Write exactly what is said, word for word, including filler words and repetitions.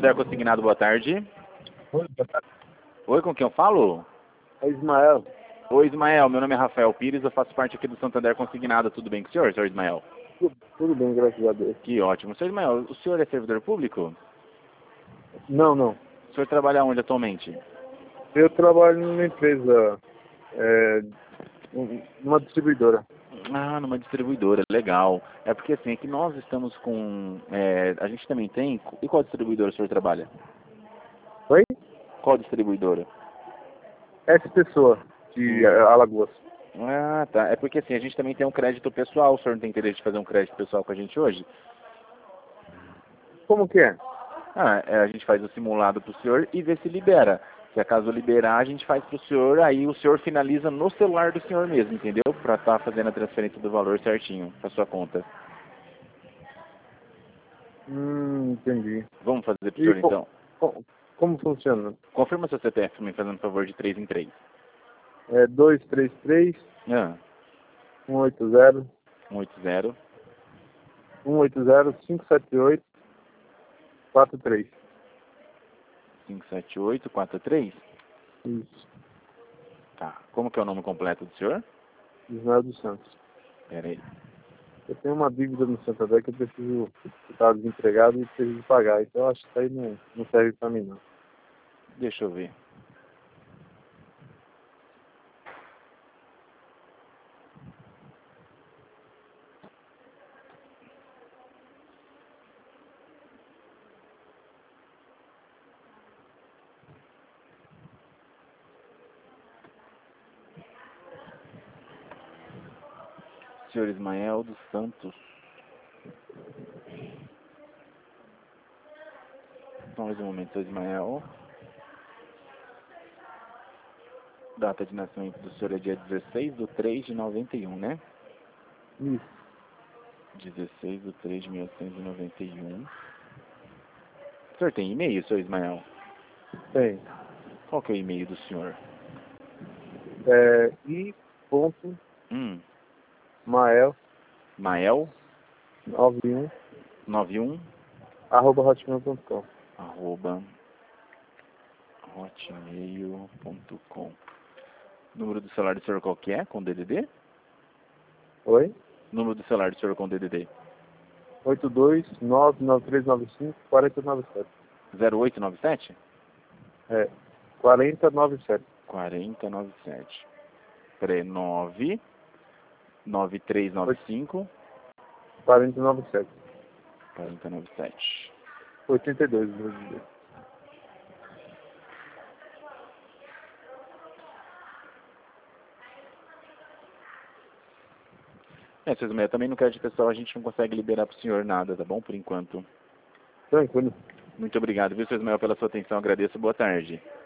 Santander Consignado, boa tarde. Oi, boa tarde. Oi, com quem eu falo? É Ismael. Oi, Ismael, meu nome é Rafael Pires, eu faço parte aqui do Santander Consignado. Tudo bem com o senhor, senhor Ismael? Tudo, tudo bem, graças a Deus. Que ótimo. Senhor Ismael, o senhor é servidor público? Não, não. O senhor trabalha onde atualmente? Eu trabalho numa empresa, é, numa distribuidora. Ah, numa distribuidora, legal. É porque assim, é que nós estamos com... é, a gente também tem... E qual distribuidora o senhor trabalha? Oi? Qual distribuidora? Essa pessoa, de Hum. Alagoas. Ah, tá. É porque assim, a gente também tem um crédito pessoal. O senhor não tem interesse de fazer um crédito pessoal com a gente hoje? Como que é? Ah, é, a gente faz o simulado para o senhor e vê se libera. Se acaso liberar, a gente faz para o senhor, aí o senhor finaliza no celular do senhor mesmo, entendeu? Para estar fazendo a transferência do valor certinho para sua conta. Hum, entendi. Vamos fazer para o E senhor co então. co como funciona? Confirma seu C P F, me fazendo um favor, de três em três. É dois três três, Ah, um oito zero, um oito zero, um oito zero, cinco sete oito, quatro três. cinco sete oito, quatro três. Isso. Tá. Como que é o nome completo do senhor? Ismael dos Santos. Pera aí. Eu tenho uma dívida no Santander que eu preciso estar desempregado e preciso pagar. Então eu acho que isso aí não, não serve para mim, não. Deixa eu ver. Senhor Ismael dos Santos. Só mais um momento, senhor Ismael. Data de nascimento do senhor é dia dezesseis de três de noventa e um, né? Isso. dezesseis de três de mil novecentos e noventa e um. O senhor tem e-mail, senhor Ismael? Tem. Qual que é o e-mail do senhor? É i ponto Hum, mael Mael noventa e um noventa e um arroba hotmail ponto com. arroba hotmail ponto com. Número do celular do senhor qual que é? Com D D D? Oi? Número do celular do senhor com D D D? oito dois nove nove três nove cinco quatro zero nove sete. zero oito nove sete? É. quatro zero nove sete. quatro zero nove sete. Peraí, nove nove três nove cinco quatro zero nove sete. quatro zero nove sete. oitenta e dois, vou dizer. É, senhor Ismael, também no crédito pessoal a gente não consegue liberar para o senhor nada, tá bom? Por enquanto. Tranquilo. Muito obrigado, viu, senhor Ismael, pela sua atenção. Agradeço. Boa tarde.